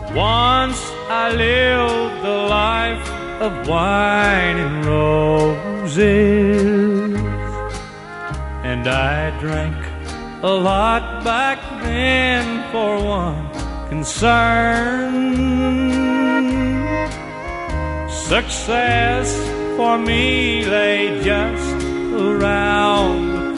Once I lived a life of wine and roses, and I drank a lot back then for one concern. Success for me lay just around the